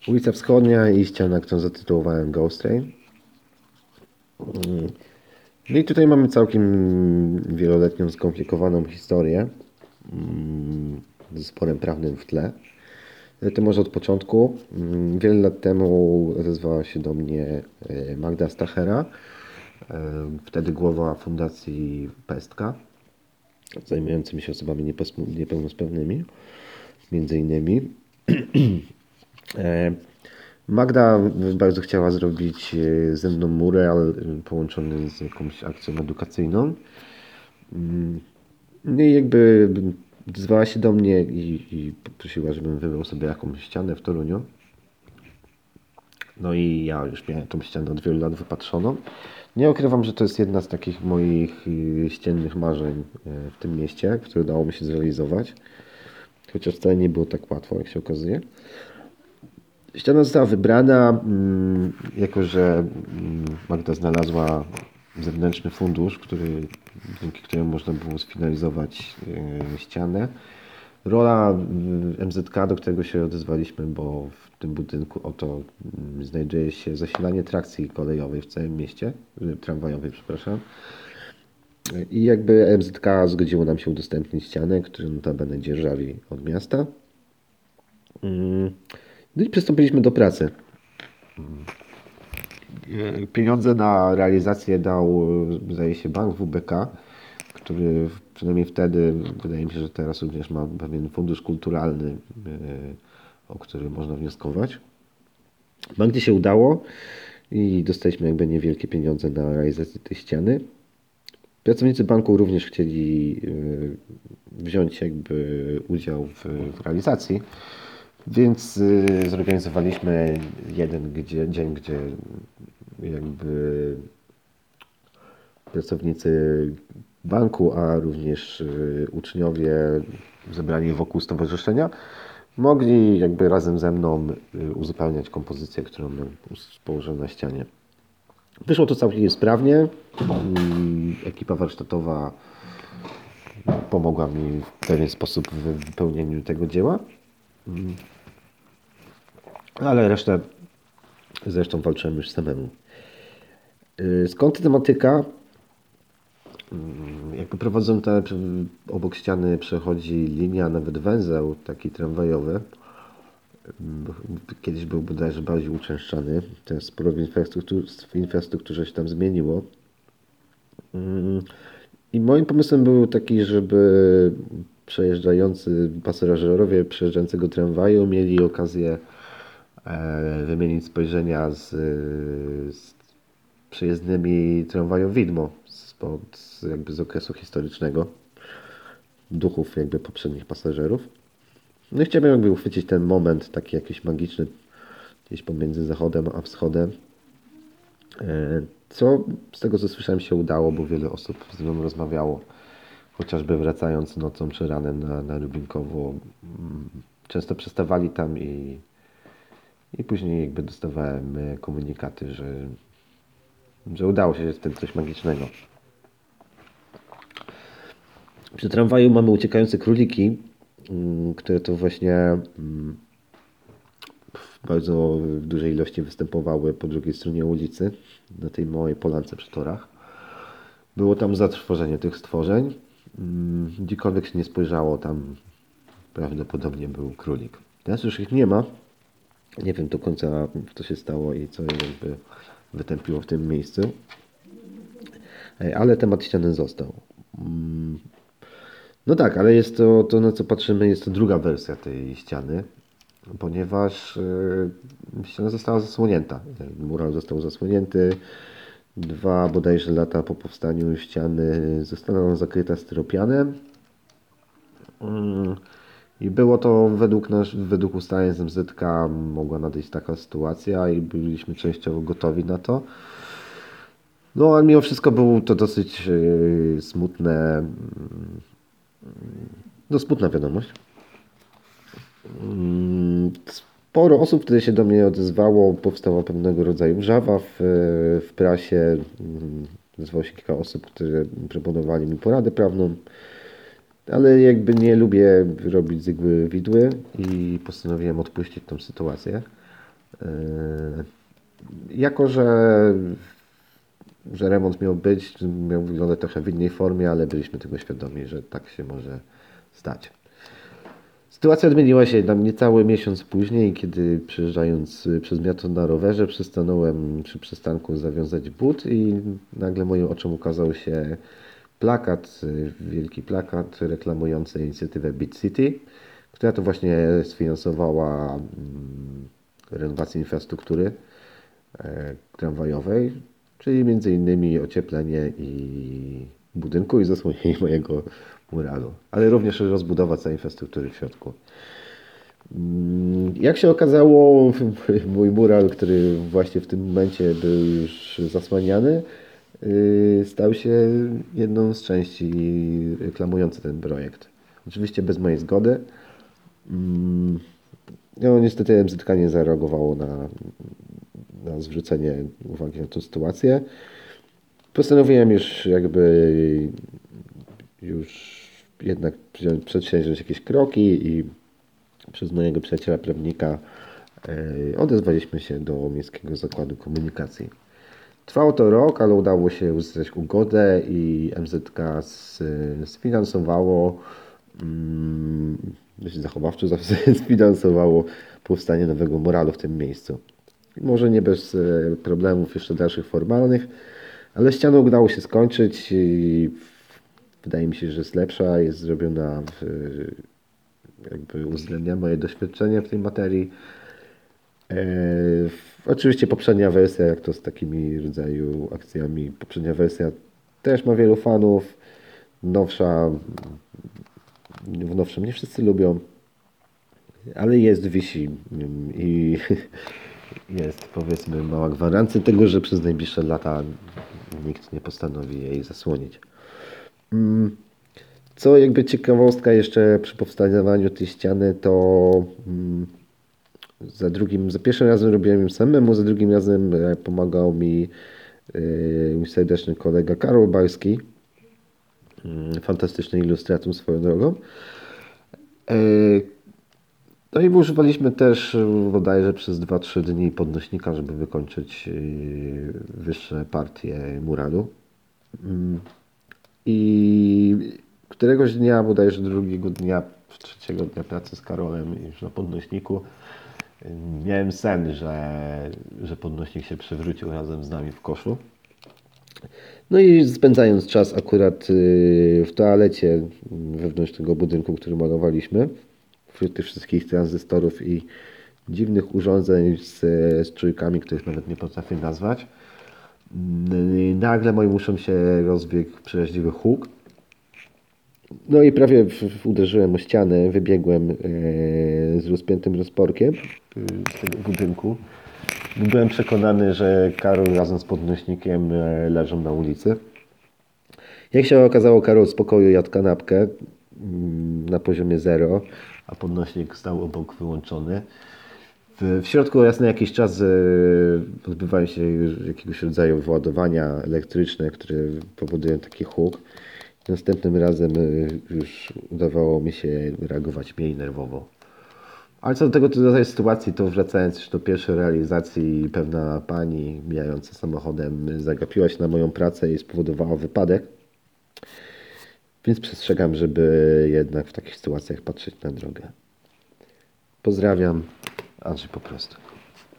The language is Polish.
Ulica Wschodnia i ściana, którą zatytułowałem Ghost Train. No i tutaj mamy całkiem wieloletnią, skomplikowaną historię ze sporem prawnym w tle. Ale to może od początku. Wiele lat temu odezwała się do mnie Magda Stachera, wtedy głowa Fundacji Pestka, zajmującymi się osobami niepełnosprawnymi, między innymi. Magda bardzo chciała zrobić ze mną mural połączony z jakąś akcją edukacyjną. No i jakby zwała się do mnie i poprosiła, żebym wybrał sobie jakąś ścianę w Toruniu. No i ja już miałem tą ścianę od wielu lat wypatrzoną. Nie ukrywam, że to jest jedna z takich moich ściennych marzeń w tym mieście, które udało mi się zrealizować. Chociaż wcale nie było tak łatwo, jak się okazuje. Ściana została wybrana, jako że Magda znalazła zewnętrzny fundusz, dzięki któremu można było sfinalizować ścianę. Rola MZK, do którego się odezwaliśmy, bo w tym budynku oto znajduje się zasilanie trakcji kolejowej w całym mieście, tramwajowej, przepraszam. I jakby MZK zgodziło nam się udostępnić ścianę, którą notabene dzierżawi od miasta. No i przystąpiliśmy do pracy. Pieniądze na realizację dał, zdaje się, bank WBK, który przynajmniej wtedy, wydaje mi się, że teraz również ma pewien fundusz kulturalny, o który można wnioskować. Banki się udało i dostaliśmy jakby niewielkie pieniądze na realizację tej ściany. Pracownicy banku również chcieli wziąć jakby udział w realizacji, więc zorganizowaliśmy jeden dzień, gdzie jakby pracownicy banku, a również uczniowie zebrani wokół stowarzyszenia mogli jakby razem ze mną uzupełniać kompozycję, którą położyłem na ścianie. Wyszło to całkiem sprawnie. Ekipa warsztatowa pomogła mi w pewien sposób w wypełnieniu tego dzieła. Ale resztę zresztą walczyłem już samemu. Skąd tematyka? Jakby prowadząc obok ściany przechodzi linia, nawet węzeł taki tramwajowy. Kiedyś był bodajże bardziej uczęszczany. Teraz sporo w infrastrukturze się tam zmieniło. I moim pomysłem był taki, żeby przejeżdżający pasażerowie przejeżdżającego tramwaju mieli okazję wymienić spojrzenia z przejezdnymi tramwajem widmo jakby z okresu historycznego, duchów jakby poprzednich pasażerów. No i chciałbym jakby uchwycić ten moment taki jakiś magiczny gdzieś pomiędzy zachodem a wschodem. Co z tego co słyszałem się udało, bo wiele osób ze mną rozmawiało, chociażby wracając nocą czy ranem na Lubinkowo. Często przystawali tam i później jakby dostawałem komunikaty, że udało się w tym coś magicznego. Przy tramwaju mamy uciekające króliki, które to właśnie w bardzo dużej ilości występowały po drugiej stronie ulicy, na tej małej polance przy torach. Było tam zatrwożenie tych stworzeń. Gdziekolwiek się nie spojrzało, tam prawdopodobnie był królik. Teraz już ich nie ma. Nie wiem do końca, co się stało i co je jakby wytępiło w tym miejscu. Ale temat ściany został. No tak, ale jest to na co patrzymy, jest to druga wersja tej ściany, ponieważ ściana została zasłonięta. Mural został zasłonięty. 2 bodajże lata po powstaniu ściany została ona zakryta styropianem. I było to według ustaleń z MZK mogła nadejść taka sytuacja i byliśmy częściowo gotowi na to. No ale mimo wszystko było to dosyć smutne, smutna wiadomość. Sporo osób wtedy się do mnie odezwało, powstała pewnego rodzaju wrzawa w prasie. Odezwało się kilka osób, które proponowali mi poradę prawną, ale jakby nie lubię robić z igły widły i postanowiłem odpuścić tą sytuację. Jako, że remont miał wyglądać trochę w innej formie, ale byliśmy tego świadomi, że tak się może stać. Sytuacja odmieniła się tam niecały miesiąc później, kiedy przejeżdżając przez miasto na rowerze, przystanąłem przy przystanku zawiązać but i nagle moim oczom ukazał się plakat, wielki plakat reklamujący inicjatywę Beat City, która to właśnie sfinansowała renowację infrastruktury tramwajowej, czyli między innymi ocieplenie i budynku i zasłonienie mojego muralu, ale również rozbudowa całej infrastruktury w środku. Jak się okazało, mój mural, który właśnie w tym momencie był już zasłaniany, stał się jedną z części reklamujących ten projekt. Oczywiście bez mojej zgody. No, niestety MZK nie zareagowało na zwrócenie uwagi na tę sytuację. Postanowiłem już jednak przedsięwziąć jakieś kroki i przez mojego przyjaciela prawnika odezwaliśmy się do Miejskiego Zakładu Komunikacji. Trwało to rok, ale udało się uzyskać ugodę i MZK sfinansowało, dość zachowawczo sfinansowało powstanie nowego muralu w tym miejscu. Może nie bez problemów jeszcze dalszych formalnych, ale ścianę udało się skończyć i wydaje mi się, że jest lepsza, jest zrobiona jakby uwzględnia moje doświadczenie w tej materii. Oczywiście poprzednia wersja, jak to z takimi rodzaju akcjami, poprzednia wersja też ma wielu fanów. Nowsza, w nowszą nie wszyscy lubią, ale wisi i jest, powiedzmy, mała gwarancja tego, że przez najbliższe lata nikt nie postanowi jej zasłonić. Co jakby ciekawostka jeszcze przy powstawaniu tej ściany, to za pierwszym razem robiłem ją samemu, za drugim razem pomagał mi mój serdeczny kolega Karol Barski, fantastyczny ilustrator swoją drogą. No i używaliśmy też bodajże przez 2-3 dni podnośnika, żeby wykończyć wyższe partie muralu. I któregoś dnia, bodajże drugiego dnia, trzeciego dnia pracy z Karolem już na podnośniku, miałem sen, że podnośnik się przewrócił razem z nami w koszu. No i spędzając czas akurat w toalecie wewnątrz tego budynku, który malowaliśmy, wśród tych wszystkich tranzystorów i dziwnych urządzeń z czujkami, których nawet nie potrafię nazwać, nagle moim uszom się rozbiegł przeraźliwy huk. No i prawie uderzyłem o ścianę, wybiegłem z rozpiętym rozporkiem z tego budynku. Byłem przekonany, że Karol razem z podnośnikiem leżą na ulicy. Jak się okazało, Karol z pokoju jadł kanapkę na poziomie 0, a podnośnik stał obok wyłączony. W środku raz na jakiś czas odbywają się jakiegoś rodzaju wyładowania elektryczne, które powodują taki huk. Następnym razem już udawało mi się reagować mniej nerwowo. Ale co do tego rodzaju sytuacji, to wracając już do pierwszej realizacji, pewna pani mijająca samochodem zagapiła się na moją pracę i spowodowała wypadek. Więc przestrzegam, żeby jednak w takich sytuacjach patrzeć na drogę. Pozdrawiam, Andrzej po prostu.